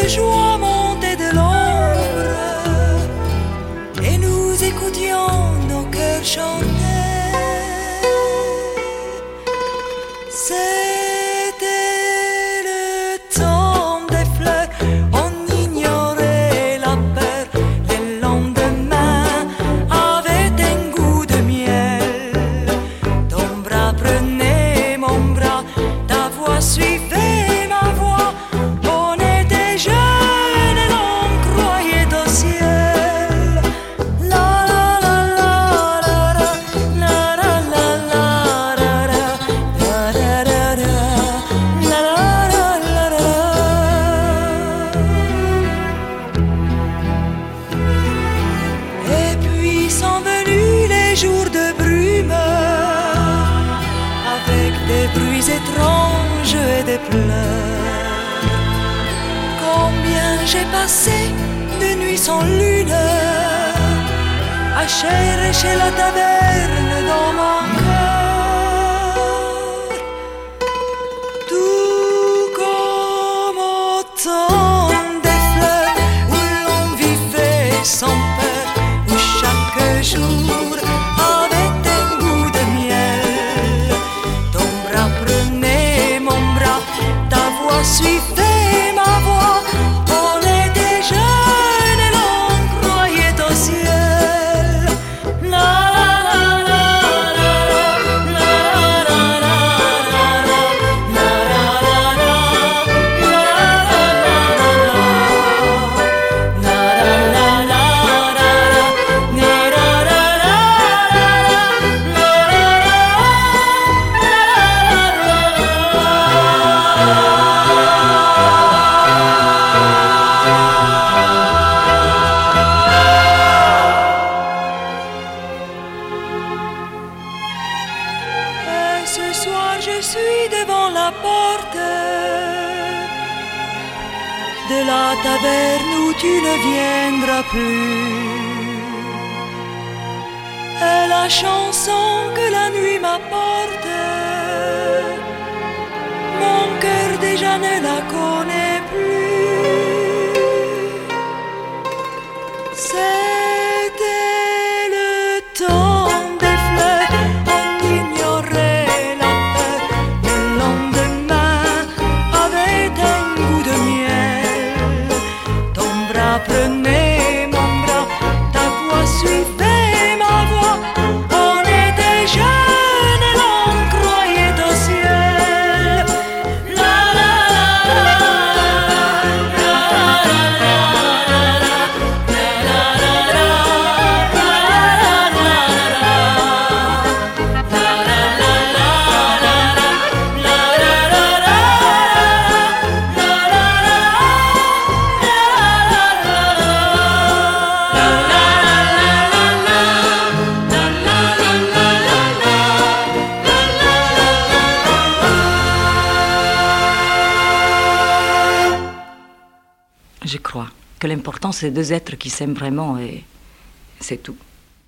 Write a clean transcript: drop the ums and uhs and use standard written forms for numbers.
joie montait de l'ombre et nous écoutions nos cœurs chanter. C'était le temps des fleurs, on ignorait la peur. Les lendemains avaient un goût de miel. Ton bras prenait mon bras, ta voix suivait ma voix. On était jeunes et l'on croyait au ciel. La la la la la la la la la la la la. Et puis sont venus les jours de brume, avec des bruits étranges et des pleurs. Combien j'ai passé de nuits sans lune à chercher la taverne dans mon cœur. Tout comme au temps des fleurs où l'on vivait sans peur, où chaque jour avait un goût de miel. Ton bras prenait mon bras, ta voix suivait ma voix. On était jeunes et l'on croyait au ciel. La la la la la la la la Et ce soir je suis devant la porte de la taverne où tu ne viendras plus. Et la chanson que la nuit m'apporte, mon cœur déjà ne la connaît plus. C'était le temps des fleurs, on ignorait la peur. Le lendemain avait un goût de miel. Ton bras prenait mon bras, ta voix suivait ma voix. On était jeunes et l'on croyait au ciel. La la la la Je crois que l'important, c'est deux êtres qui s'aiment vraiment et c'est tout.